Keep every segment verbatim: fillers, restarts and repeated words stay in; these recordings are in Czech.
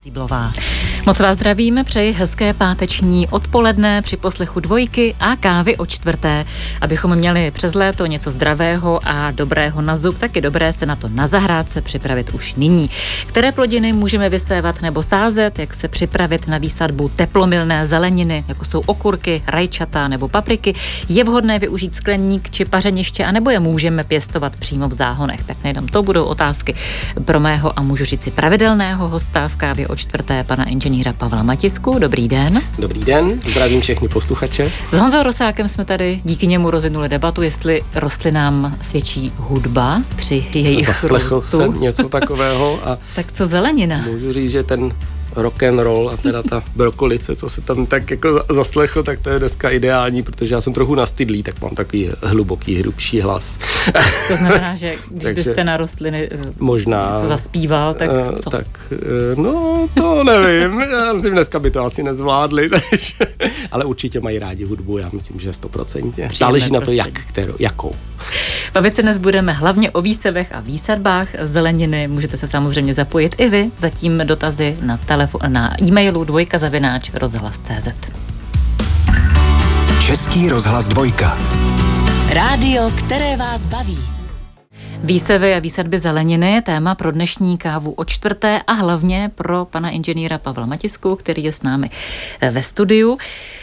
Týblová. Moc vás zdravím, přeji hezké páteční odpoledne při poslechu Dvojky a kávy o čtvrté. Abychom měli přes léto něco zdravého a dobrého na zub, tak je dobré se na to na zahrádce připravit už nyní. Které plodiny můžeme vysévat nebo sázet, jak se připravit na výsadbu teplomilné zeleniny, jako jsou okurky, rajčata nebo papriky, je vhodné využít skleník či pařeniště, anebo je můžeme pěstovat přímo v záhonech. Tak nejenom to budou otázky pro mého a můžu říct si pravidelného hosta v kávě o čtvrté, pana inženýra Pavla Matisku. Dobrý den. Dobrý den, zdravím všechny posluchače. S Honzou Rosákem jsme tady díky němu rozvinuli debatu, jestli rostlinám svědčí hudba při jejich Zaslechl růstu. jsem něco takového. A tak co zelenina? Můžu říct, že ten rock and roll a teda ta brokolice, co se tam tak jako zaslechl, tak to je dneska ideální, protože já jsem trochu nastydlý, tak mám takový hluboký, hrubší hlas. To znamená, že když Takže byste na rostliny možná něco zaspíval, tak co? Tak, no, to nevím. Já myslím, dneska by to asi nezvládli, takže, ale určitě mají rádi hudbu, já myslím, že sto procent. Záleží na to, jak, kterou, jakou. Bavit se dnes budeme hlavně o výsevech a výsadbách zeleniny. Můžete se samozřejmě zapojit i vy, zatím dotazy na telefon, na e-mailu dvojka zavináč rozhlas tečka cé zet. Český rozhlas Dvojka. Rádio, které vás baví. Výsevy a výsadby zeleniny, téma pro dnešní kávu o čtvrté a hlavně pro pana inženýra Pavla Matisku, který je s námi ve studiu.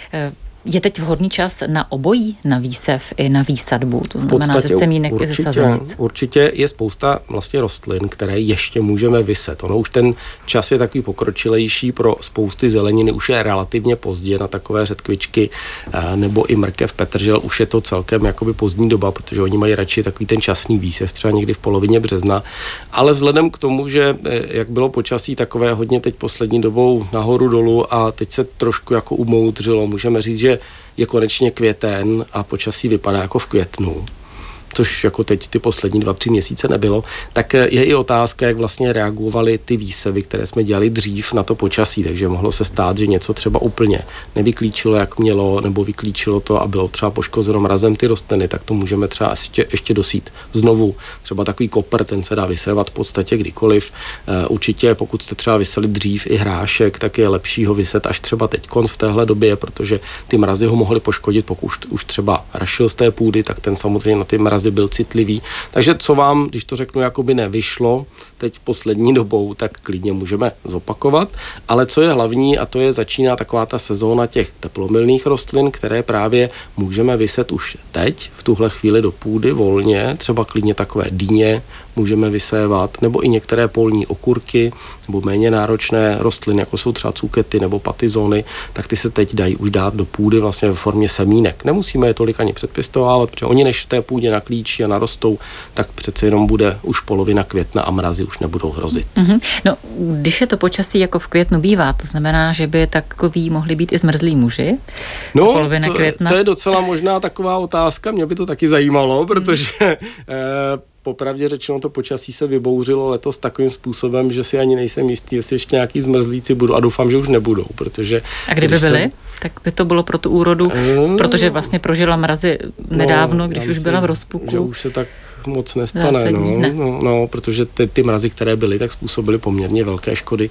Je teď vhodný čas na obojí, na výsev i na výsadbu, to znamená ze semínek i ze sazenic. Určitě je spousta vlastně rostlin, které ještě můžeme vyset. Ono už ten čas je takový pokročilejší, pro spousty zeleniny už je relativně pozdě na takové řetkvičky nebo i mrkev, petržel, už je to celkem jakoby pozdní doba, protože oni mají radši takový ten časný výsev, třeba někdy v polovině března. Ale vzhledem k tomu, že jak bylo počasí takové hodně teď poslední dobou nahoru dolů a teď se trošku jako umoudřilo, můžeme říct, že je konečně květen a počasí vypadá jako v květnu, což jako teď ty poslední dva, tři měsíce nebylo, tak je i otázka, jak vlastně reagovaly ty výsevy, které jsme dělali dřív na to počasí, takže mohlo se stát, že něco třeba úplně nevyklíčilo, jak mělo, nebo vyklíčilo to a bylo třeba poškozeno mrazem ty rostliny, tak to můžeme třeba ještě, ještě dosít znovu. Třeba takový kopr, ten se dá vysévat v podstatě kdykoliv. Určitě, pokud jste třeba vyseli dřív i hrášek, tak je lepší ho vyset až třeba teďkon v téhle době, protože ty mrazy ho mohly poškodit, pokud už třeba rašil z té půdy, tak ten samozřejmě na ty mrazy byl citlivý. Takže co vám, když to řeknu, jakoby nevyšlo teď poslední dobou, tak klidně můžeme zopakovat. Ale co je hlavní, a to je začíná taková ta sezóna těch teplomilných rostlin, které právě můžeme vyset už teď, v tuhle chvíli do půdy volně, třeba klidně takové dýně můžeme vysévat, nebo i některé polní okurky, nebo méně náročné rostliny, jako jsou třeba cukety nebo patizony, tak ty se teď dají už dát do půdy vlastně ve formě semínek. Nemusíme je tolik ani předpěstovávat, protože oni než v té půdě naklíčí a narostou, tak přece jenom bude už polovina května a mrazy už nebudou hrozit. Mm-hmm. No, když je to počasí jako v květnu bývá, to znamená, že by takový mohli být i zmrzlí muži? No, polovina to, května. To je docela možná taková otázka, mě by to taky zajímalo, protože mm. eh, popravdě řečeno, to počasí se vybouřilo letos takovým způsobem, že si ani nejsem jistý, jestli ještě nějaký zmrzlíci budou a doufám, že už nebudou, protože... A kdyby byli, jsem... tak by to bylo pro tu úrodu, mm. protože vlastně prožila mrazy nedávno, no, když už byla v rozpuku. Že už se tak moc nestane, Zásadní, no, ne. no, no, protože ty, ty mrazy, které byly, tak způsobily poměrně velké škody,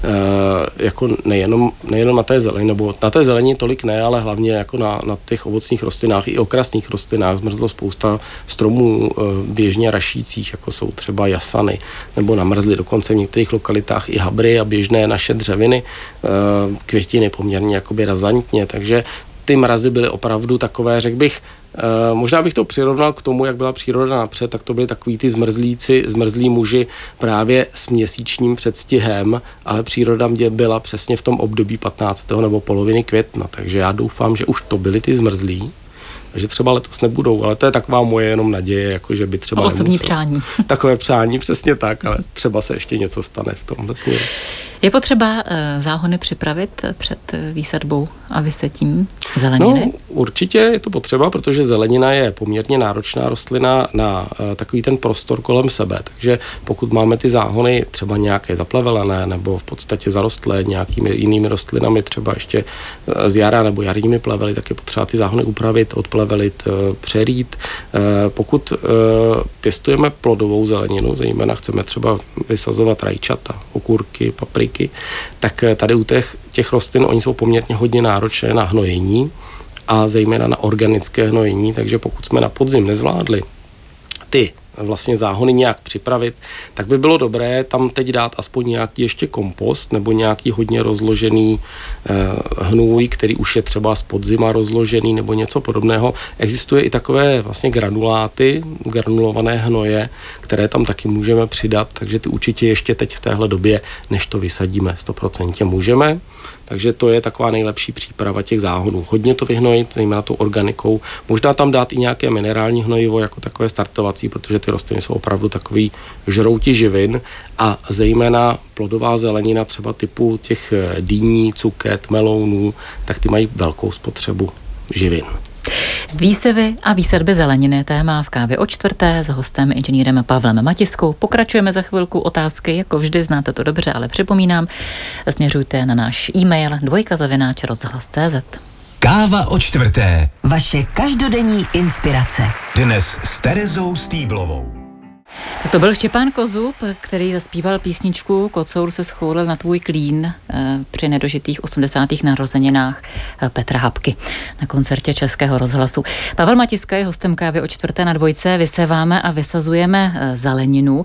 e, jako nejenom, nejenom na té zelení, nebo na té zelení tolik ne, ale hlavně jako na, na těch ovocných rostlinách i okrasných rostlinách zmrzlo spousta stromů e, běžně rašících, jako jsou třeba jasany, nebo namrzly dokonce v některých lokalitách i habry a běžné naše dřeviny, e, květiny poměrně jakoby razantně, takže ty mrazy byly opravdu takové, řekl bych, Uh, možná bych to přirovnal k tomu, jak byla příroda napřed, tak to byly takový ty zmrzlíci, zmrzlí muži právě s měsíčním předstihem, ale příroda mě byla přesně v tom období patnáctého nebo poloviny května, takže já doufám, že už to byly ty zmrzlí, že třeba letos nebudou, ale to je taková moje jenom naděje, jako že by třeba osobní nemusel. Přání. Takové přání, přesně tak, ale třeba se ještě něco stane v tomhle směru. Je potřeba uh, záhony připravit před výsadbou a vysetím zeleniny? No, určitě je to potřeba, protože zelenina je poměrně náročná rostlina na uh, takový ten prostor kolem sebe, takže pokud máme ty záhony třeba nějaké zaplevelené nebo v podstatě zarostlé nějakými jinými rostlinami, třeba ještě uh, z jara nebo jarními plevely, tak je potřeba ty záhony upravit, odplevelit, uh, přerít. Uh, pokud uh, pěstujeme plodovou zeleninu, zejména chceme třeba vysazovat rajčata, okurky, papriky, dvojky, tak tady u těch, těch rostlin oni jsou poměrně hodně náročné na hnojení a zejména na organické hnojení, takže pokud jsme na podzim nezvládli ty vlastně záhony nějak připravit, tak by bylo dobré tam teď dát aspoň nějaký ještě kompost nebo nějaký hodně rozložený eh, hnůj, který už je třeba z podzima rozložený nebo něco podobného. Existuje i takové vlastně granuláty, granulované hnoje, které tam taky můžeme přidat, takže ty určitě ještě teď v téhle době, než to vysadíme, sto procent můžeme. Takže to je taková nejlepší příprava těch záhonů. Hodně to vyhnojit, zejména tou organikou. Možná tam dát i nějaké minerální hnojivo jako takové startovací, protože ty rostliny jsou opravdu takový žrouti živin a zejména plodová zelenina třeba typu těch dýní, cuket, melounů, tak ty mají velkou spotřebu živin. Výsevy a výsadby zeleniny, téma v Kávě o čtvrté s hostem inženýrem Pavlem Matiskou. Pokračujeme za chvilku, otázky, jako vždy, znáte to dobře, ale připomínám, směřujte na náš e-mail dvojka zavináč rozhlas tečka cé zet. Káva o čtvrté. Vaše každodenní inspirace. Dnes s Terezou Stýblovou. To byl Štěpán Kozub, který zaspíval písničku Kocour se schoulil na tvůj klín při nedožitých osmdesátých narozeninách Petra Hapky na koncertě Českého rozhlasu. Pavel Matiska je hostem Kávy o čtvrté na dvojce. Vyséváme a vysazujeme zeleninu.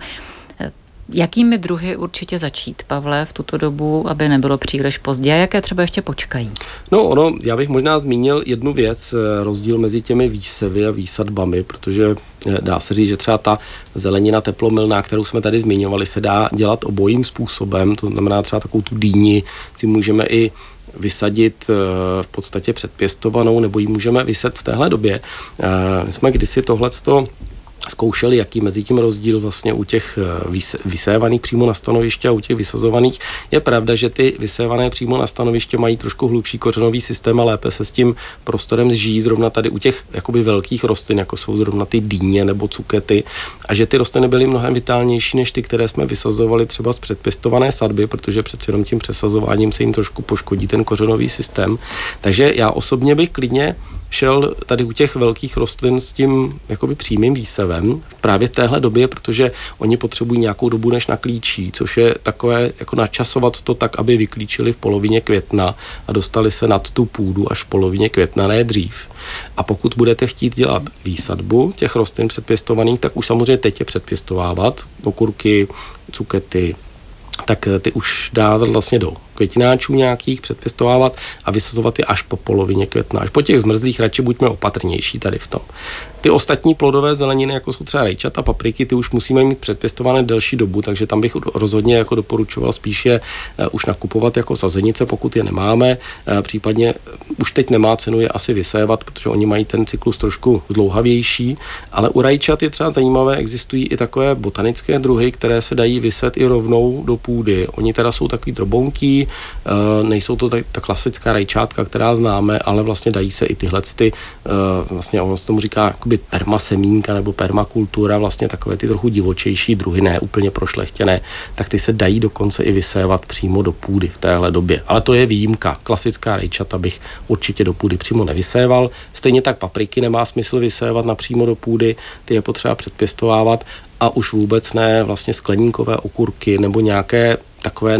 Jakými druhy určitě začít, Pavle, v tuto dobu, aby nebylo příliš pozdě? A jaké třeba ještě počkají? No ono, já bych možná zmínil jednu věc, rozdíl mezi těmi výsevy a výsadbami, protože dá se říct, že třeba ta zelenina teplomilná, kterou jsme tady zmiňovali, se dá dělat obojím způsobem, to znamená třeba takovou tu dýni si můžeme i vysadit v podstatě předpěstovanou, nebo ji můžeme vyset v téhle době. My jsme kdysi tohleto zkoušeli, jaký mezi tím rozdíl vlastně u těch vysévaných přímo na stanoviště a u těch vysazovaných. Je pravda, že ty vysévané přímo na stanoviště mají trošku hlubší kořenový systém a lépe se s tím prostorem zžijí, zrovna tady u těch jakoby velkých rostlin, jako jsou zrovna ty dýně nebo cukety, a že ty rostliny byly mnohem vitálnější než ty, které jsme vysazovali třeba z předpěstované sadby, protože přeci jenom tím přesazováním se jim trošku poškodí ten kořenový systém. Takže já osobně bych klidně šel tady u těch velkých rostlin s tím jakoby přímým výsevem právě v téhle době, protože oni potřebují nějakou dobu, než naklíčí, což je takové jako načasovat to tak, aby vyklíčili v polovině května a dostali se nad tu půdu až v polovině května, ne dřív. A pokud budete chtít dělat výsadbu těch rostlin předpěstovaných, tak už samozřejmě teď je předpěstovávat, okurky, cukety, tak ty už dávat vlastně do květináčů nějakých, předpěstovávat a vysazovat je až po polovině května. Až po těch zmrzlých radši buďme opatrnější tady v tom. Ty ostatní plodové zeleniny, jako jsou třeba rajčata, papriky, ty už musíme mít předpěstované delší dobu, takže tam bych rozhodně jako doporučoval spíše už nakupovat jako sazenice, pokud je nemáme. Případně už teď nemá cenu je asi vysévat, protože oni mají ten cyklus trošku dlouhavější, ale u rajčat je třeba zajímavé, existují i takové botanické druhy, které se dají vyset i rovnou do půdy. Oni teda jsou takový drobounký, nejsou to ta, ta klasická rajčátka, která známe, ale vlastně dají se i tyhle ty, vlastně ono se tomu říká jakoby permasemínka nebo permakultura, vlastně takové ty trochu divočejší druhy, ne úplně prošlechtěné, tak ty se dají dokonce i vysévat přímo do půdy v téhle době. Ale to je výjimka. Klasická rajčata bych určitě do půdy přímo nevyséval. Stejně tak papriky nemá smysl vysévat napřímo do půdy, ty je potřeba předpěstovávat a už vůbec ne vlastně skleníkové okurky nebo nějaké takové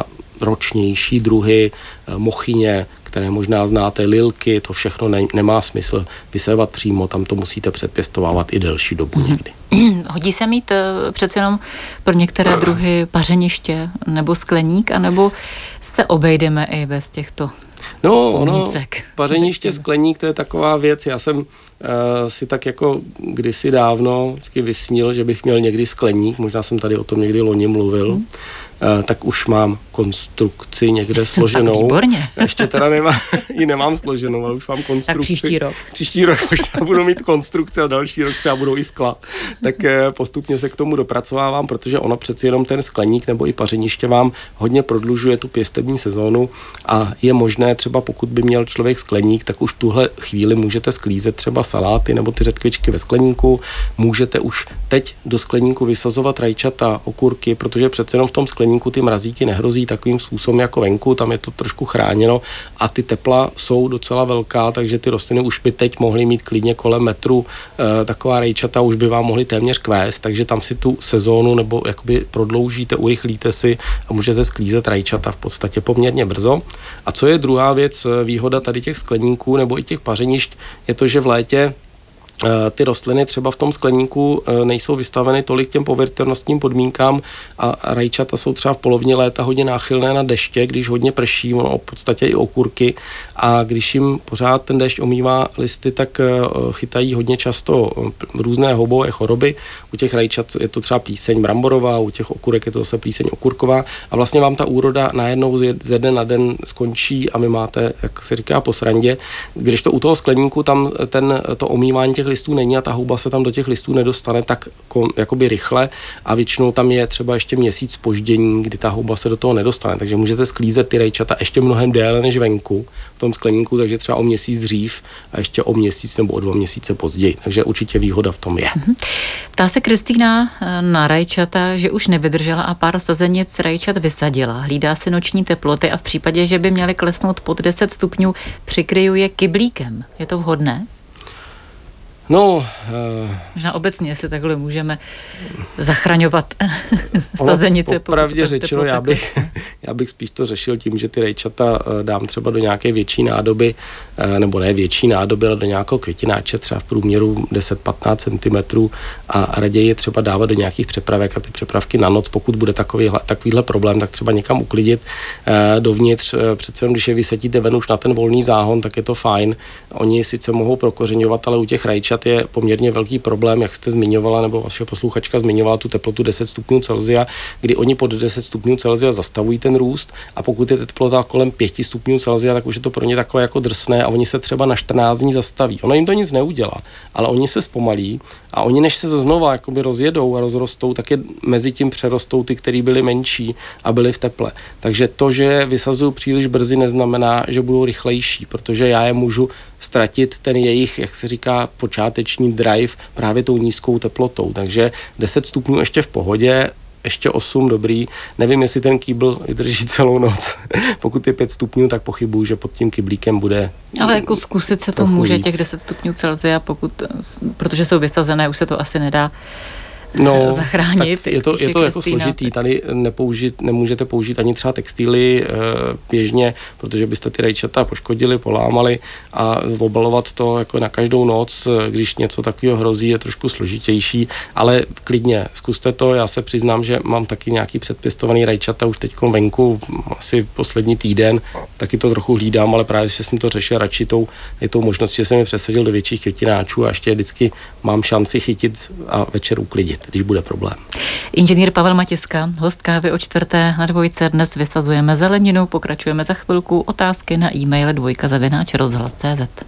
náročnější druhy, mochyně, které možná znáte, lilky, to všechno ne, nemá smysl vysévat přímo, tam to musíte předpěstovávat i delší dobu mm-hmm. někdy. Hodí se mít uh, přece jenom pro některé druhy pařeniště nebo skleník, anebo se obejdeme i bez těchto No, ono, pařeniště, skleník, to je taková věc. Já jsem uh, si tak jako kdysi dávno vždycky vysnil, že bych měl někdy skleník, možná jsem tady o tom někdy loni mluvil, hmm. uh, tak už mám konstrukci někde složenou. Tak výborně. Ještě teda nemá, ji nemám složenou, ale už mám konstrukci. Tak příští rok. Příští rok možná budu mít konstrukce a další rok třeba budou i skla. Tak uh, postupně se k tomu dopracovávám, protože ono přeci jenom ten skleník nebo i pařeniště vám hodně prodlužuje tu pěstební sezónu a je možné třeba pokud by měl člověk skleník, tak už tuhle chvíli můžete sklízet třeba saláty nebo ty řetkvičky ve skleníku. Můžete už teď do skleníku vysazovat rajčata, okurky, protože přece jenom v tom skleníku skleníku ty mrazíky nehrozí takovým způsobem jako venku, tam je to trošku chráněno a ty tepla jsou docela velká, takže ty rostliny už by teď mohly mít klidně kolem metru e, taková rajčata, už by vám mohly téměř kvést, takže tam si tu sezónu nebo jakoby prodloužíte, urychlíte si a můžete sklízet rajčata v podstatě poměrně brzo. A co je druhá věc, výhoda tady těch skleníků nebo i těch pařenišť, je to, že v létě ty rostliny třeba v tom skleníku nejsou vystaveny tolik těm povětrnostním podmínkám a rajčata jsou třeba v polovině léta hodně náchylné na deště, když hodně prší, ono v podstatě i okurky a když jim pořád ten déšť omývá listy, tak chytají hodně často různé houbové choroby. U těch rajčat je to třeba plíseň bramborová, u těch okurek je to zase plíseň okurková a vlastně vám ta úroda najednou ze dne na den skončí a vy máte, jak se říká, po srandě. Když to u toho skleníku tam ten, to omývání těch listů není a ta houba se tam do těch listů nedostane tak jakoby rychle a většinou tam je třeba ještě měsíc zpoždění, kdy ta houba se do toho nedostane, takže můžete sklízet ty rajčata ještě mnohem déle než venku v tom skleníku, takže třeba o měsíc dřív a ještě o měsíc nebo o dva měsíce později, takže určitě výhoda v tom je. Ptá se Kristýna na rajčata, že už nevydržela a pár sazenic rajčat vysadila. Hlídá si noční teploty a v případě, že by měly klesnout pod deset stupňů, přikryju je kyblíkem. Je to vhodné? No, uh, možná obecně si takhle můžeme zachraňovat sazenice. Popravdě řečeno, já bych, já bych spíš to řešil tím, že ty rajčata dám třeba do nějaké větší nádoby, nebo ne větší nádoby, ale do nějakého květináče, třeba v průměru deset až patnáct centimetrů a raději je třeba dávat do nějakých přepravek a ty přepravky na noc, pokud bude takovýhle, takovýhle problém, tak třeba někam uklidit dovnitř. Přece jenom, když je vysetíte ven už na ten volný záhon, tak je to fajn. Oni sice mohou prokořeňovat, ale u těch rajčat je poměrně velký problém, jak jste zmiňovala, nebo vaše posluchačka zmiňovala tu teplotu deset stupňů Celsia, kdy oni pod deset stupňů Celsia zastavují ten růst a pokud je teplota kolem pět stupňů Celsia, tak už je to pro ně takové jako drsné a oni se třeba na čtrnáct dní zastaví. Ono jim to nic neudělá, ale oni se zpomalí a oni než se znova jakoby rozjedou a rozrostou, tak je mezi tím přerostou ty, který byly menší a byly v teple. Takže to, že vysazuju příliš brzy, neznamená, že budou rychlejší, protože já je můžu ztratit ten jejich, jak se říká, počáteční drive právě tou nízkou teplotou. Takže deset stupňů ještě v pohodě, ještě osm dobrý. Nevím, jestli ten kýbl vydrží celou noc. Pokud je pět stupňů, tak pochybuju, že pod tím kyblíkem bude. Ale jako zkusit se to může víc. Těch deset stupňů Celsia, pokud, protože jsou vysazené, už se to asi nedá no, zachránit. Je to, je to jako složitý. Tady nepoužít, nemůžete použít ani třeba textily e, běžně, protože byste ty rajčata poškodili, polámali a obalovat to jako na každou noc, když něco takového hrozí, je trošku složitější, ale klidně zkuste to. Já se přiznám, že mám taky nějaký předpěstovaný rajčata už teď venku, asi poslední týden, taky to trochu hlídám, ale právě, že jsem to řešil radši tou, je tou možnost, že jsem je přesadil do větších květináčů a ještě vždycky mám šanci chytit a večer uklidit, když bude problém. Inženýr Pavel Matiska, host Kávy o čtvrté na Dvojce. Dnes vysazujeme zeleninu, pokračujeme za chvilku. Otázky na e-mail dvojka zavináč rozhlas tečka cé zet.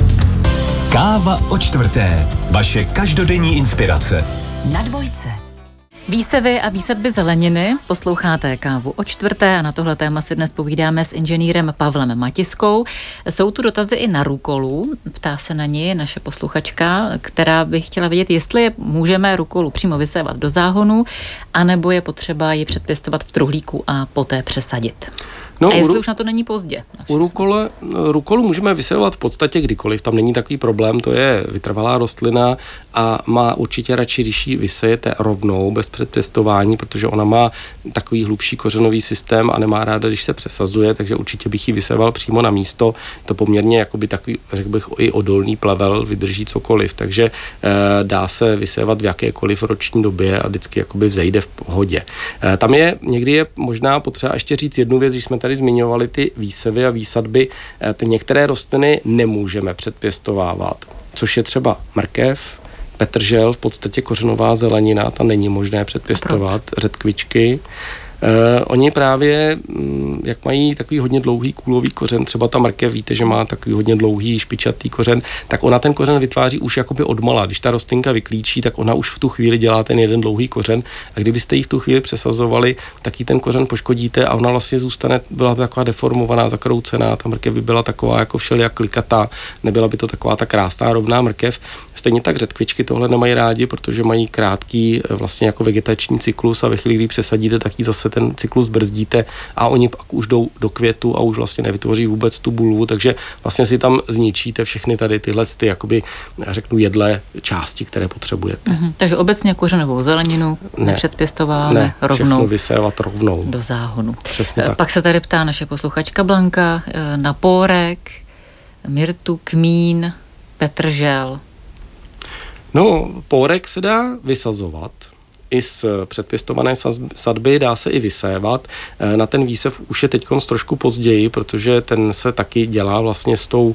Káva o čtvrté. Vaše každodenní inspirace. Na Dvojce. Výsevy a výsadby zeleniny, posloucháte Kávu o čtvrté a na tohle téma si dnes povídáme s inženýrem Pavlem Matiskou. Jsou tu dotazy i na rukolu, ptá se na ní naše posluchačka, která by chtěla vědět, jestli je můžeme rukolu přímo vysévat do záhonu, anebo je potřeba ji předpěstovat v truhlíku a poté přesadit. No, a jestli ru... už na to není pozdě? U rukole, rukolu můžeme vysévat v podstatě kdykoliv, tam není takový problém, to je vytrvalá rostlina a má určitě radši, když ji vysejete rovnou, bez předpěstování, protože ona má takový hlubší kořenový systém a nemá ráda, když se přesazuje, takže určitě bych ji vyséval přímo na místo. To poměrně jakoby takový, řekl bych, i odolný plevel, vydrží cokoliv, takže e, dá se vysévat v jakékoliv roční době a vždycky jakoby vzejde v pohodě. E, tam je, někdy je možná potřeba ještě říct jednu věc, když jsme tady zmiňovali ty výsevy a výsadby, e, ty některé rostliny nemůžeme předpěstovávat, což je třeba mrkev, petržel, v podstatě kořenová zelenina, ta není možné předpěstovat, řetkvičky. Uh, oni právě, um, jak mají takový hodně dlouhý kůlový kořen, třeba ta mrkev, víte, že má takový hodně dlouhý špičatý kořen, tak ona ten kořen vytváří už jakoby odmala. Když ta rostlinka vyklíčí, tak ona už v tu chvíli dělá ten jeden dlouhý kořen a kdybyste ji v tu chvíli přesazovali, tak ji ten kořen poškodíte a ona vlastně zůstane, byla taková deformovaná, zakroucená, ta mrkev by byla taková jako všelijak klikatá, nebyla by to taková ta krásná rovná mrkev. Stejně tak řetkvičky tohle nemají rádi, protože mají krátký vlastně jako vegetační cyklus a ve chvíli, kdy přesadíte, tak ji zase ten cyklus brzdíte a oni pak už jdou do květu a už vlastně nevytvoří vůbec tu bulvu, takže vlastně si tam zničíte všechny tady tyhle ty, jakoby, řeknu, jedlé části, které potřebujete. Mm-hmm. Takže obecně kořenovou zeleninu ne, nepředpěstováme ne, rovnou vysévat rovnou do záhonu. Přesně tak. Pak se tady ptá naše posluchačka Blanka na pórek, myrtu, kmín, petržel. No, pórek se dá vysazovat. I z předpěstované sadby dá se i vysévat. Na ten výsev už je teď trošku později, protože ten se taky dělá vlastně s tou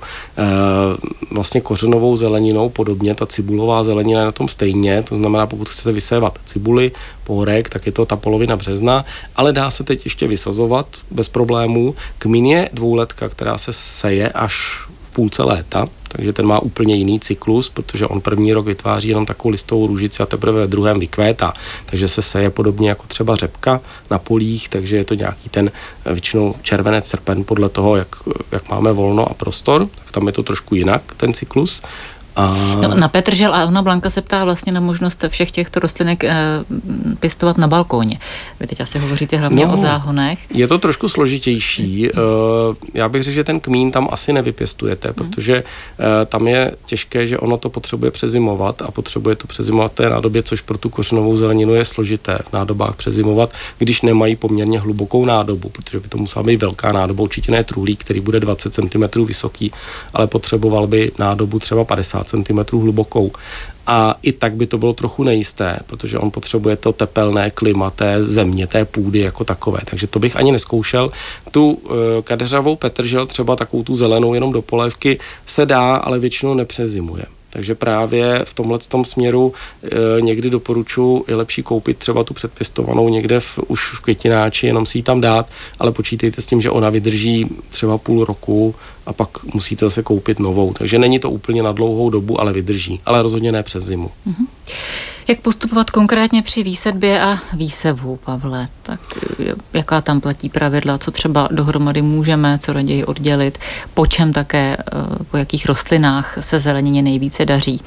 vlastně kořenovou zeleninou podobně. Ta cibulová zelenina je na tom stejně, to znamená, pokud chcete vysévat cibuli, pórek, tak je to ta polovina března, ale dá se teď ještě vysazovat bez problémů. Kmín je dvouletka, která se seje až v půlce léta, takže ten má úplně jiný cyklus, protože on první rok vytváří jenom takovou listovou růžici a teprve ve druhém vykvétá. Takže se seje podobně jako třeba řepka na polích, takže je to nějaký ten většinou červenec, srpen podle toho, jak, jak máme volno a prostor, tak tam je to trošku jinak, ten cyklus. A... No, na petržel a ona Blanka se ptá vlastně na možnost všech těchto rostlinek e, pěstovat na balkóně. Vy teď asi hovoříte hlavně no, o záhonech. Je to trošku složitější. Hmm. Já bych řekl, že ten kmín tam asi nevypěstujete, hmm. protože tam je těžké, že ono to potřebuje přezimovat a potřebuje to přezimovat v té nádobě, což pro tu kořenovou zeleninu je složité v nádobách přezimovat, když nemají poměrně hlubokou nádobu, protože by to musela být velká nádoba, určitě ne trůlík, který bude dvacet centimetrů vysoký, ale potřeboval by nádobu třeba padesát centimetrů hlubokou. A i tak by to bylo trochu nejisté, protože on potřebuje to tepelné klima té země, té půdy jako takové. Takže to bych ani neskoušel. Tu uh, kadeřavou petržel, třeba takovou tu zelenou jenom do polévky, se dá, ale většinou nepřezimuje. Takže právě v tomhletom směru e, někdy doporučuji, je lepší koupit třeba tu předpěstovanou někde v, už v květináči, jenom si ji tam dát, ale počítejte s tím, že ona vydrží třeba půl roku a pak musíte zase koupit novou. Takže není to úplně na dlouhou dobu, ale vydrží. Ale rozhodně ne přes zimu. Mm-hmm. Jak postupovat konkrétně při výsadbě a výsevu, Pavle? Tak jaká tam platí pravidla, co třeba dohromady můžeme, co raději oddělit, po čem také, po jakých rostlinách se zelenině nejvíce daří?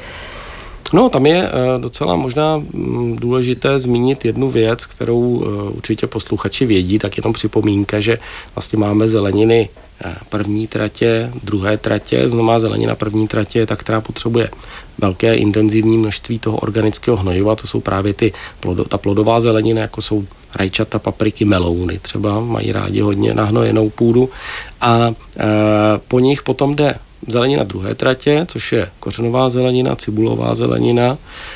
No, tam je docela možná důležité zmínit jednu věc, kterou určitě posluchači vědí, tak jenom připomínka, že vlastně máme zeleniny první tratě, druhé tratě, znamená zelenina první tratě, ta, která potřebuje velké intenzivní množství toho organického hnojiva, to jsou právě ty plodo, ta plodová zelenina, jako jsou rajčata, papriky, melouny, třeba mají rádi hodně nahnojenou půdu a e, po nich potom jde zelenina druhé tratě, což je kořenová zelenina, cibulová zelenina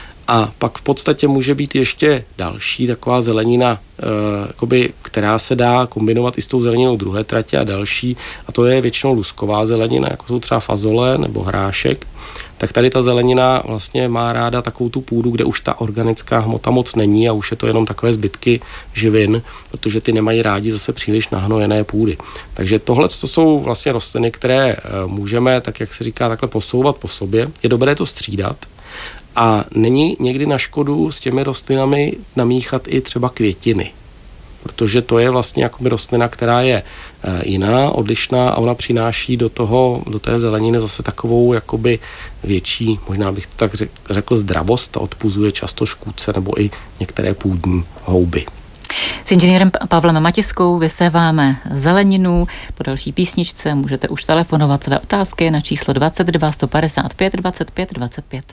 a pak v podstatě může být ještě další taková zelenina, e, jakoby, která se dá kombinovat i s tou zeleninou druhé tratě a další a to je většinou lusková zelenina, jako jsou třeba fazole nebo hrášek. Tak tady ta zelenina vlastně má ráda takovou tu půdu, kde už ta organická hmota moc není a už je to jenom takové zbytky živin, protože ty nemají rádi zase příliš nahnojené půdy. Takže tohle to jsou vlastně rostliny, které můžeme, tak jak se říká, takhle posouvat po sobě. Je dobré to střídat a není někdy na škodu s těmi rostlinami namíchat i třeba květiny. Protože to je vlastně jakoby rostlina, která je jiná, odlišná a ona přináší do toho, do té zeleniny zase takovou jakoby větší, možná bych to tak řekl, zdravost a odpuzuje často škůdce nebo i některé půdní houby. S inženýrem Pavlem Matiskou vyséváme zeleninu. Po další písničce můžete už telefonovat své otázky na číslo dvacet dva sto padesát pět dvacet pět dvacet pět.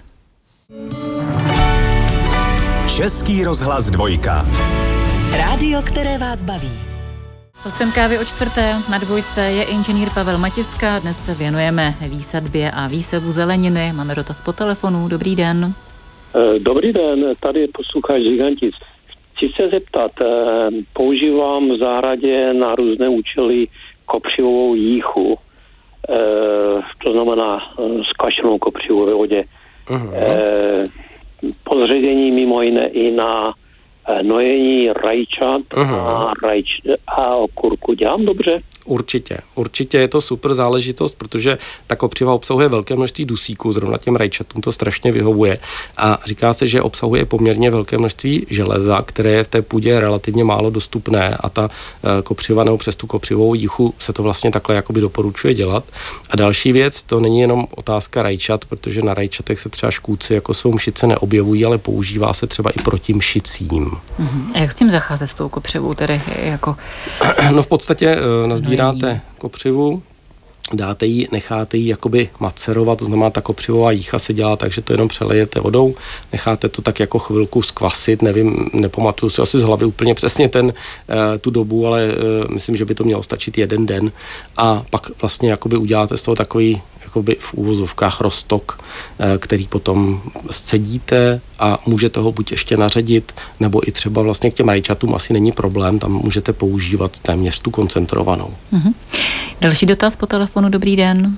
Český rozhlas dvojka. Rádio, které vás baví. Hostem Kávy o čtvrté na dvojce je inženýr Pavel Matiska. Dnes se věnujeme výsadbě a výsevu zeleniny. Máme dotaz po telefonu. Dobrý den. Dobrý den, tady je posluchač Gigantic. Chci se zeptat, používám v zahradě na různé účely kopřivovou jíchu, to znamená skvašenou kopřivu ve vodě. Uh-huh. Po zředění mimo jiné i na nojení rajčat uh-huh. a, rajč, a okurku. Dělám dobře? Určitě, určitě je to super záležitost, protože ta kopřiva obsahuje velké množství dusíku, zrovna těm rajčatům to strašně vyhovuje a říká se, že obsahuje poměrně velké množství železa, které je v té půdě relativně málo dostupné a ta kopřiva nebo přes tu kopřivou jíchu se to vlastně takhle jakoby doporučuje dělat. A další věc, to není jenom otázka rajčat, protože na rajčatech se třeba škůdci, jako jsou mšice, neobjevují, ale používá se třeba i proti mšicím. A jak s tím zacházet s tou kopřivou tedy jako? No v podstatě nazbíráte kopřivu, dáte ji, necháte ji jakoby macerovat, to znamená ta kopřivová jícha se dělá tak, že to jenom přelejete vodou, necháte to tak jako chvilku zkvasit, nevím, nepamatuju si asi z hlavy úplně přesně ten, tu dobu, ale myslím, že by to mělo stačit jeden den a pak vlastně jakoby uděláte z toho takový jakoby v úvozovkách roztok, který potom scedíte a můžete ho buď ještě naředit, nebo i třeba vlastně k těm rajčatům asi není problém, tam můžete používat téměř tu koncentrovanou. Mm-hmm. Další dotaz po telefonu, dobrý den.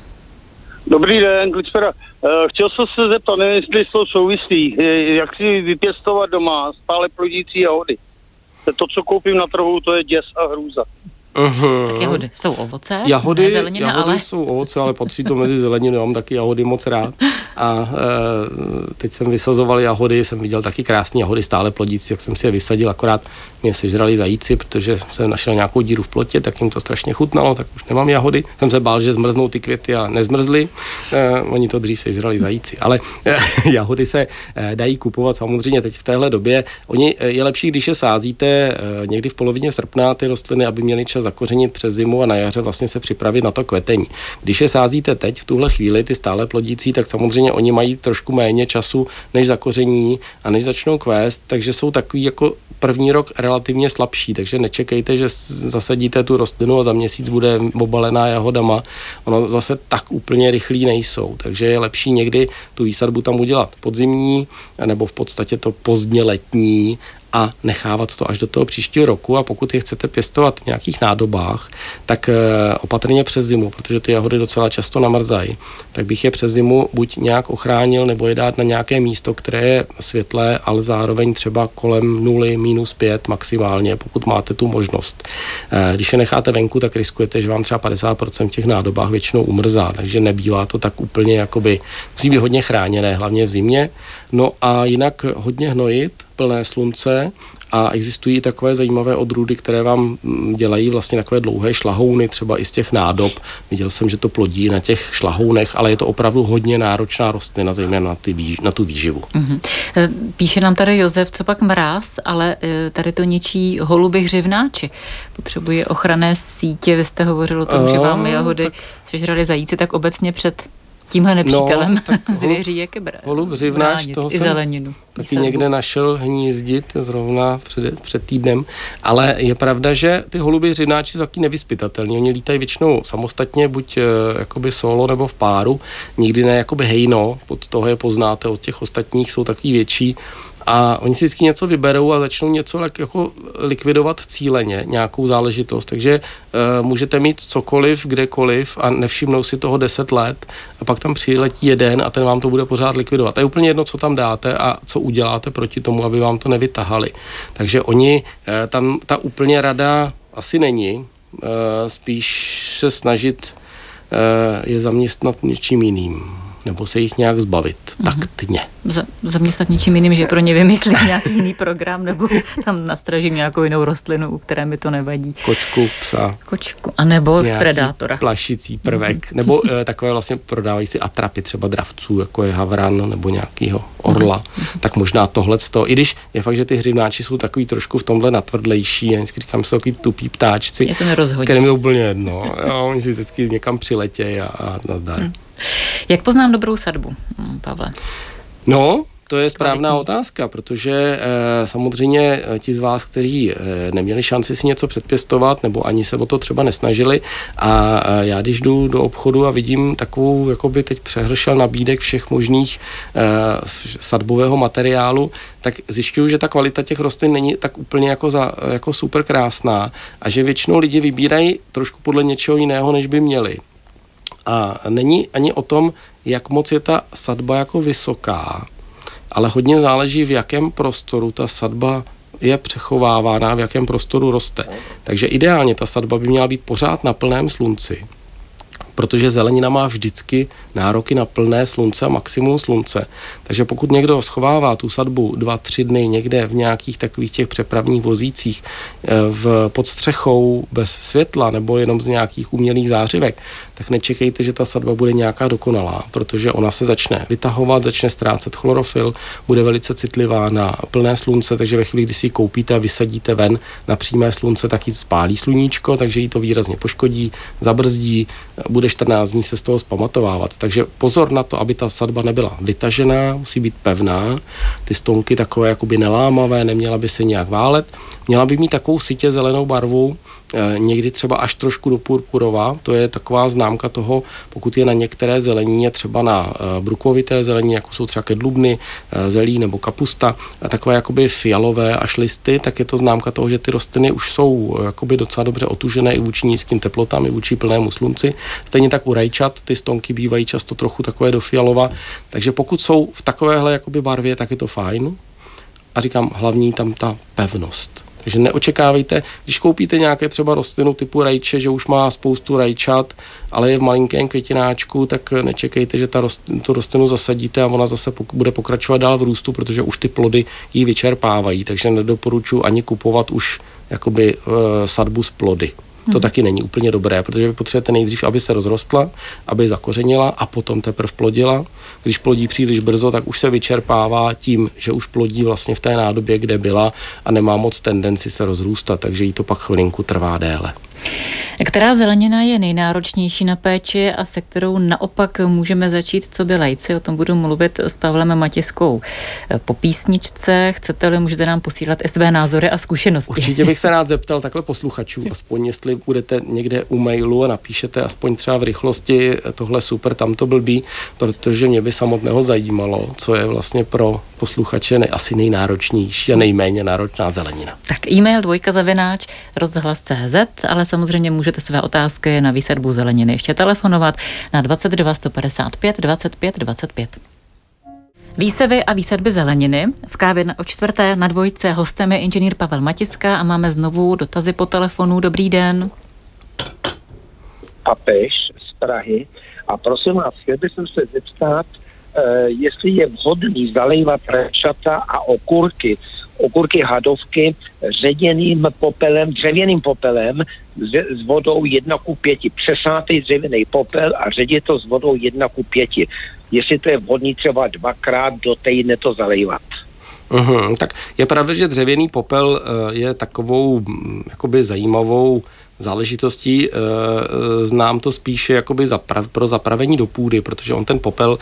Dobrý den, Kličpera. Chtěl jsem se zeptat, nevím, jestli jsou souvislí, jak si vypěstovat doma stále plodící jahody. To, co koupím na trhu, to je děs a hrůza. Uhum. Tak jahody jsou ovoce, jahody, ne zelenina, jahody ale... jsou ovoce, ale patří to mezi zeleninu, já mám taky jahody moc rád. A e, teď jsem vysazoval jahody, jsem viděl taky krásné jahody, stále plodící, jak jsem si je vysadil, akorát mě sežrali zajíci, protože jsem našel nějakou díru v plotě, tak jim to strašně chutnalo, tak už nemám jahody. Jsem se bál, že zmrznou ty květy a nezmrzly, e, oni to dřív sežrali zajíci, ale e, jahody se e, dají kupovat samozřejmě teď v téhle době. Oni e, je lepší, když je sázíte e, někdy v polovině srpna ty rostliny, aby měly čas zakořenit přes zimu a na jaře vlastně se připravit na to kvetení. Když je sázíte teď v tuhle chvíli, ty stále plodící, tak samozřejmě oni mají trošku méně času, než zakoření a než začnou kvést, takže jsou takový jako první rok relativně slabší, takže nečekejte, že zasadíte tu rostlinu a za měsíc bude obalená jahodama. Ono zase tak úplně rychlý nejsou, takže je lepší někdy tu výsadbu tam udělat podzimní, nebo v podstatě to pozdně letní a nechávat to až do toho příštího roku a pokud je chcete pěstovat v nějakých nádobách, tak opatrně přes zimu, protože ty jahody docela často namrzají, tak bych je přes zimu buď nějak ochránil nebo je dát na nějaké místo, které je světlé, ale zároveň třeba kolem nuly, minus pět maximálně, pokud máte tu možnost. Když je necháte venku, tak riskujete, že vám třeba padesát procent v těch nádobách většinou umrzá, takže nebývá to tak úplně jakoby, musí být hodně chráněné, hlavně v zimě. No a jinak hodně hnojit, plné slunce a existují takové zajímavé odrůdy, které vám dělají vlastně takové dlouhé šlahouny, třeba i z těch nádob. Viděl jsem, že to plodí na těch šlahounech, ale je to opravdu hodně náročná rostlina, zejména na, ty výž, na tu výživu. Mm-hmm. Píše nám tady Josef, co pak mráz, ale tady to ničí holuby hřivnáči. Potřebuje ochranné sítě, vy jste hovořil o tom, a, že vám jahody tak... sežrali zajíci, tak obecně před tímhle nepřítelem no, zvěří, jak je brát. Holub hřivnáč, toho i jsem zeleninu, taky někde našel hnízdit zrovna před, před týdnem, ale je pravda, že ty holuby hřivnáči jsou taky nevyspytatelní. Oni lítají většinou samostatně, buď e, jakoby solo nebo v páru, nikdy ne jakoby hejno, pod toho je poznáte, od těch ostatních jsou takový větší. A oni si vždycky něco vyberou a začnou něco jako likvidovat cíleně, nějakou záležitost. Takže e, můžete mít cokoliv, kdekoliv a nevšimnou si toho deset let a pak tam přiletí jeden a ten vám to bude pořád likvidovat. To je úplně jedno, co tam dáte a co uděláte proti tomu, aby vám to nevytahali. Takže oni, e, tam ta úplně rada asi není. E, spíš se snažit e, je zaměstnat něčím jiným. Nebo se jich nějak zbavit, mm-hmm. taktně. Za, zaměstnat něčím jiným, že pro ně vymyslím nějaký jiný program, nebo tam nastražím nějakou jinou rostlinu, u které mi to nevadí. Kočku, psa. Kočku, anebo predátora. Plašicí prvek, mm-hmm. nebo e, takové vlastně prodávají si atrapy třeba dravců, jako je havran, nebo nějakýho orla. Mm-hmm. Tak možná tohleto, i když je fakt, že ty hřivnáči jsou takový trošku v tomhle natvrdlejší, já vždycky říkám, jsou takový tupí ptáčci, kterým je úplně jedno. Jo, oni si vždycky někam přiletějí a, a nazdar. Mm. Jak poznám dobrou sadbu, Pavle? No, to je správná otázka, protože e, samozřejmě ti z vás, kteří e, neměli šanci si něco předpěstovat, nebo ani se o to třeba nesnažili a e, já když jdu do obchodu a vidím takovou, jakoby teď přehršel nabídek všech možných e, sadbového materiálu, tak zjišťuju, že ta kvalita těch rostlin není tak úplně jako, za, jako super krásná a že většinou lidi vybírají trošku podle něčeho jiného, než by měli. A není ani o tom, jak moc je ta sadba jako vysoká, ale hodně záleží, v jakém prostoru ta sadba je přechovávána, v jakém prostoru roste. Takže ideálně ta sadba by měla být pořád na plném slunci, protože zelenina má vždycky nároky na plné slunce a maximum slunce. Takže pokud někdo schovává tu sadbu dva, tři dny někde v nějakých takových těch přepravních vozících v pod střechou bez světla nebo jenom z nějakých umělých zářivek, tak nečekejte, že ta sadba bude nějaká dokonalá, protože ona se začne vytahovat, začne ztrácet chlorofyl, bude velice citlivá na plné slunce, takže ve chvíli, kdy si ji koupíte a vysadíte ven na přímé slunce, tak ji spálí sluníčko, takže ji to výrazně poškodí, zabrzdí, bude čtrnáct dní se z toho zpamatovávat. Takže pozor na to, aby ta sadba nebyla vytažená, musí být pevná, ty stonky takové jakoby nelámavé, neměla by se nějak válet, měla by mít takovou sytě zelenou barvu, někdy třeba až trošku do purpurová, to je taková známka toho, pokud je na některé zelenině, třeba na brukovité zelenině, jako jsou třeba kedlubny, zelí nebo kapusta, takové jakoby fialové až listy, tak je to známka toho, že ty rostliny už jsou jakoby docela dobře otužené i vůči nízkým teplotám, i vůči plnému slunci. Stejně tak u rajčat ty stonky bývají často trochu takové do fialova, takže pokud jsou v takovéhle jakoby barvě, tak je to fajn. A říkám, hlavní tam ta pevnost. Takže neočekávejte, když koupíte nějaké třeba rostlinu typu rajče, že už má spoustu rajčat, ale je v malinkém květináčku, tak nečekejte, že ta rost, tu rostlinu zasadíte a ona zase pok- bude pokračovat dál v růstu, protože už ty plody ji vyčerpávají. Takže nedoporučuji ani kupovat už jakoby uh, sadbu z plody. To hmm. taky není úplně dobré, protože vy potřebujete nejdřív, aby se rozrostla, aby zakořenila a potom teprve plodila. Když plodí příliš brzo, tak už se vyčerpává tím, že už plodí vlastně v té nádobě, kde byla a nemá moc tendenci se rozrůstat, takže jí to pak chvilinku trvá déle. Která zelenina je nejnáročnější na péči a se kterou naopak můžeme začít co by lajci? O tom budu mluvit s Pavlem Matiskou po písničce. Chcete-li, můžete nám posílat i své názory a zkušenosti. Určitě bych se rád zeptal takhle posluchačů, aspoň jestli budete někde u mailu a napíšete aspoň třeba v rychlosti tohle super, tamto blbý, protože mě by samotného zajímalo, co je vlastně pro posluchače nej, asi nejnáročnější a nejméně náročná zelenina. Tak e-mail dvojka zavináč rozhlas tečka cé zet, ale samozřejmě můžete své otázky na výsadbu zeleniny ještě telefonovat na dvacet dva sto padesát pět dvacet pět dvacet pět. Výsevy a výsadby zeleniny. V kávě o čtvrté na dvojce hostem je inženýr Pavel Matiska a máme znovu dotazy po telefonu. Dobrý den. Papež z Prahy. A prosím vás, chtěl bych se zeptat, jestli je vhodný zalejvat rajčata a okurky, okurky hadovky ředěným popelem, dřevěným popelem s, s vodou jedna ku pěti. Přesátej dřevěný popel a ředit to s vodou jedna ku pěti. Jestli to je vhodný třeba dvakrát do týdne to zalejvat. Uhum, tak je pravda, že dřevěný popel je takovou jakoby zajímavou záležitostí. Znám to spíše jakoby zapra- pro zapravení do půdy, protože on ten popel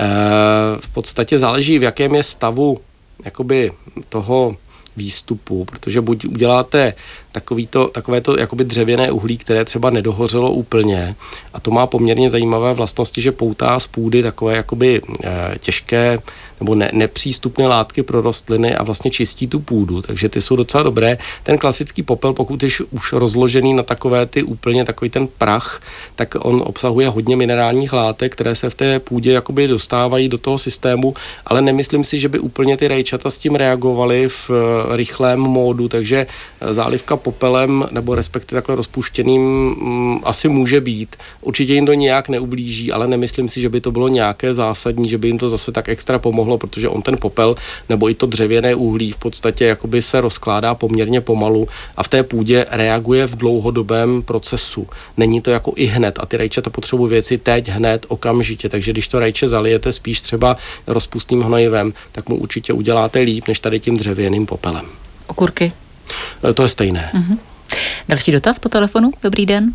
v podstatě záleží, v jakém je stavu jakoby toho výstupu, protože buď uděláte takovýto, takovéto jakoby dřevěné uhlí, které třeba nedohořelo úplně a to má poměrně zajímavé vlastnosti, že poutá z půdy takové jakoby e, těžké nebo ne, nepřístupné látky pro rostliny a vlastně čistí tu půdu, takže ty jsou docela dobré. Ten klasický popel, pokud je už rozložený na takové ty úplně takový ten prach, tak on obsahuje hodně minerálních látek, které se v té půdě jakoby dostávají do toho systému, ale nemyslím si, že by úplně ty rajčata s tím reagovaly v rychlém módu, takže zálivka popelem nebo respektive takhle rozpuštěným m, asi může být. Určitě jim to nějak neublíží, ale nemyslím si, že by to bylo nějaké zásadní, že by jim to zase tak extra pomohlo, protože on ten popel nebo i to dřevěné uhlí v podstatě jakoby se rozkládá poměrně pomalu a v té půdě reaguje v dlouhodobém procesu. Není to jako i hned a ty rajčata potřebují věci teď, hned, okamžitě, takže když to rajče zalijete spíš třeba rozpustným hnojivem, tak mu určitě uděláte líp, než tady tím dřevěným popelem. Okurky? To je stejné. Uh-huh. Další dotaz po telefonu. Dobrý den.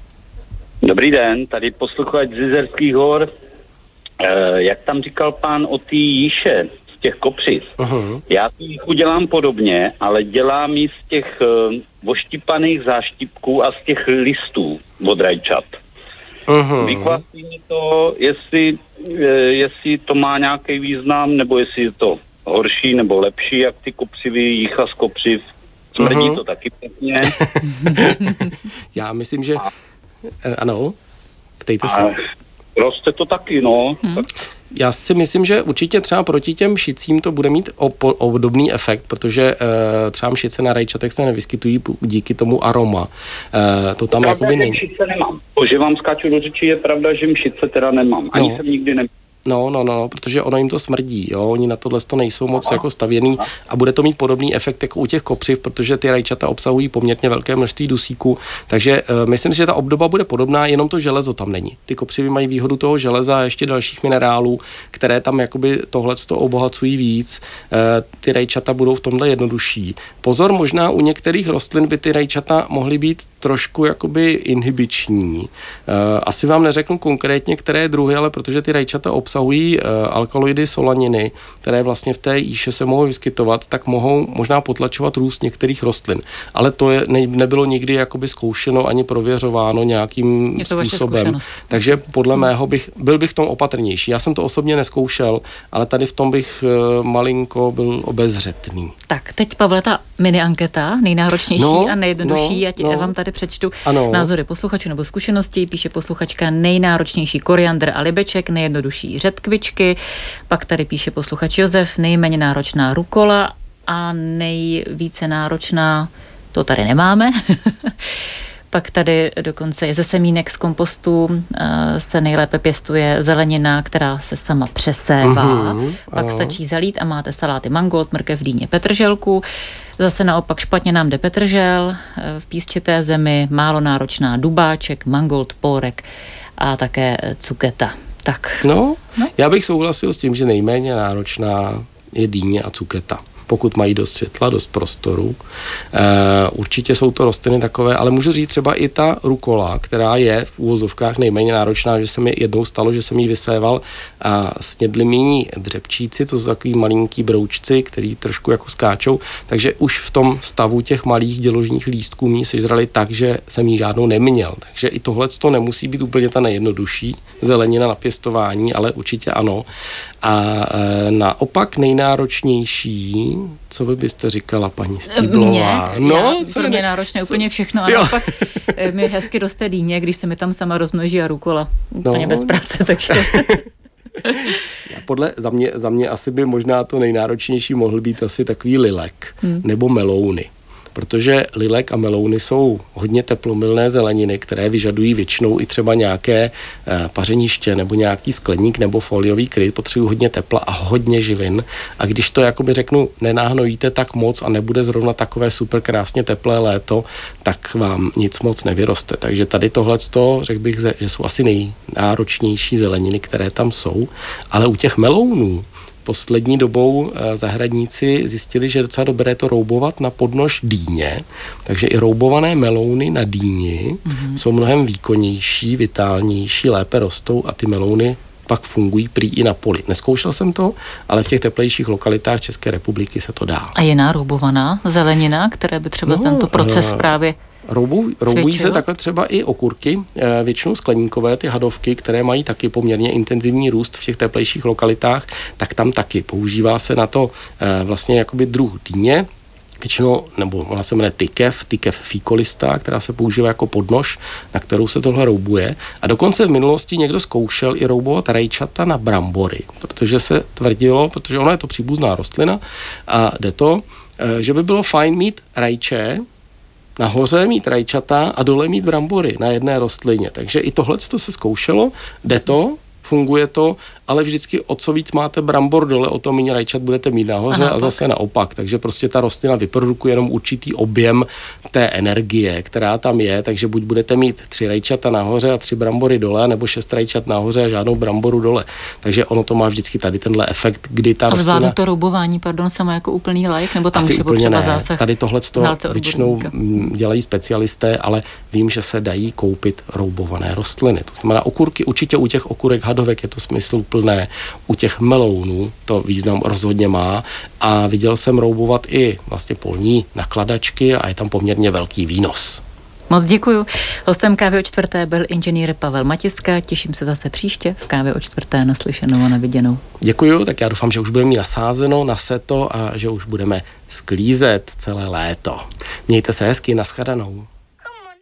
Dobrý den, tady posluchač z Jizerských hor. E, jak tam říkal pán o té jíše z těch kopřiv. Uh-huh. Já jich udělám podobně, ale dělám ji z těch uh, oštípaných záštipků a z těch listů od rajčat. Uh-huh. Vykvapí mi to, jestli, e, jestli to má nějaký význam, nebo jestli je to horší nebo lepší, jak ty kopřivy, jícha z kopřiv. Smrdí uh-huh. to taky pěkně. Já myslím, že... A... Ano, ptejte se. Roste to taky, no. Hmm. Já si myslím, že určitě třeba proti těm šicím to bude mít obdobný efekt, protože uh, třeba šice na rajčatech se nevyskytují díky tomu aroma. Uh, to tam jakoby není. Mšice nemám. To, že vám skáču do řeči, je pravda, že mšice teda nemám. Ani no. jsem nikdy neměl. No, no, no, protože ono jim to smrdí, jo, oni na tohle to nejsou moc jako stavěný a bude to mít podobný efekt jako u těch kopřiv, protože ty rajčata obsahují poměrně velké množství dusíků, takže uh, myslím si, že ta obdoba bude podobná, jenom to železo tam není. Ty kopřivy mají výhodu toho železa a ještě dalších minerálů, které tam jakoby tohleto obohacují víc. Uh, ty rajčata budou v tomhle jednodušší. Pozor, možná u některých rostlin by ty rajčata mohly být trošku jakoby inhibiční. Uh, asi vám neřeknu konkrétně, které druhy, ale protože ty rajčata obsahují uh, alkaloidy, solaniny, které vlastně v té jíše se mohou vyskytovat, tak mohou možná potlačovat růst některých rostlin. Ale to je, ne, nebylo nikdy jakoby zkoušeno ani prověřováno nějakým je to způsobem. Takže podle mého bych, byl bych v tom opatrnější. Já jsem to osobně neskoušel, ale tady v tom bych uh, malinko byl obezřetný. Tak, teď Pavle, ta mini anketa, nejnáročnější no, a nejjednodušší, no, ať no. vám tady přečtu ano. názory posluchačů nebo zkušenosti, píše posluchačka nejnáročnější koriandr a libeček, nejjednodušší řetkvičky, pak tady píše posluchač Josef, nejméně náročná rukola a nejvíce náročná, to tady nemáme, pak tady dokonce je ze semínek z kompostu uh, se nejlépe pěstuje zelenina, která se sama přesévá. Mm-hmm, pak ano. stačí zalít a máte saláty mangold, mrkev, dýně, petrželku. Zase naopak špatně nám jde petržel, v písčité zemi málo náročná dubáček, mangold, pórek a také cuketa. Tak. No, no, já bych souhlasil s tím, že nejméně náročná je dýně a cuketa. Pokud mají dost světla, dost prostoru. E, určitě jsou to rostliny takové, ale můžu říct třeba i ta rukola, která je v úvozovkách nejméně náročná, že se mi jednou stalo, že jsem jí vyséval a snědli mi dřepčíci, to jsou takový malinký broučci, který trošku jako skáčou, takže už v tom stavu těch malých děložních lístků mi sežrali tak, že jsem jí žádnou neměl. Takže i tohle to nemusí být úplně ta nejjednodušší zelenina na pěstování, ale určitě ano. A e, naopak nejnáročnější, co by byste říkala, paní Stýblová? Mně? No, já, co pro mě je náročné co? Úplně všechno. A naopak mi hezky roste dýně, když se mi tam sama rozmnoží a rukola. Úplně no. bez práce, takže... Podle, za mě, za mě asi by možná to nejnáročnější mohl být asi takový lilek hmm. nebo melouny. Protože lilek a melouny jsou hodně teplomilné zeleniny, které vyžadují většinou i třeba nějaké e, pařeniště nebo nějaký skleník nebo foliový kryt, potřebují hodně tepla a hodně živin. A když to, jakoby řeknu, nenáhnojíte tak moc a nebude zrovna takové super krásně teplé léto, tak vám nic moc nevyroste. Takže tady tohleto, řekl bych, že jsou asi nejnáročnější zeleniny, které tam jsou. Ale u těch melounů poslední dobou zahradníci zjistili, že je docela dobré to roubovat na podnož dýně, takže i roubované melouny na dýni mm-hmm. jsou mnohem výkonnější, vitálnější, lépe rostou a ty melouny pak fungují prý i na poli. Neskoušel jsem to, ale v těch teplejších lokalitách České republiky se to dá. A je nároubovaná zelenina, které by třeba no, tento proces uh, právě Roubují, roubují se takhle třeba i okurky, většinou skleníkové, ty hadovky, které mají taky poměrně intenzivní růst v těch teplejších lokalitách, tak tam taky používá se na to vlastně jakoby druh dýně, většinou, nebo ona se jmenuje tykev, tykev fikolista, která se používá jako podnož, na kterou se tohle roubuje. A dokonce v minulosti někdo zkoušel i roubovat rajčata na brambory, protože se tvrdilo, protože ona je to příbuzná rostlina a jde to, že by bylo fajn mít rajče, nahoře mít rajčata a dole mít brambory na jedné rostlině. Takže i tohle se zkoušelo, jde to, funguje to, ale vždycky o co víc máte brambor dole, o to méně rajčat budete mít nahoře Aha, a zase tak. naopak. Takže prostě ta rostlina vyprodukuje jenom určitý objem té energie, která tam je, takže buď budete mít tři rajčata nahoře a tři brambory dole, nebo šest rajčat nahoře a žádnou bramboru dole. Takže ono to má vždycky tady tenhle efekt, kdy ta rostlina... A zvládnu to roubování, pardon, sama jako úplný laik, nebo tam už je potřeba ne. zásah? Tady tohle většinou dělají specialisté, ale vím, že se dají koupit roubované rostliny. To znamená okurky, určitě u těch okurek hadovek je to smysluplné. U těch melounů to význam rozhodně má a viděl jsem roubovat i vlastně polní nakladačky a je tam poměrně velký výnos. Moc děkuju. Hostem Kávy o čtvrté byl inženýr Pavel Matiska. Těším se zase příště v Kávě o čtvrté naslyšenou a naviděnou. Děkuju, tak já doufám, že už budeme mít nasázeno, naseto a že už budeme sklízet celé léto. Mějte se hezky, nashledanou.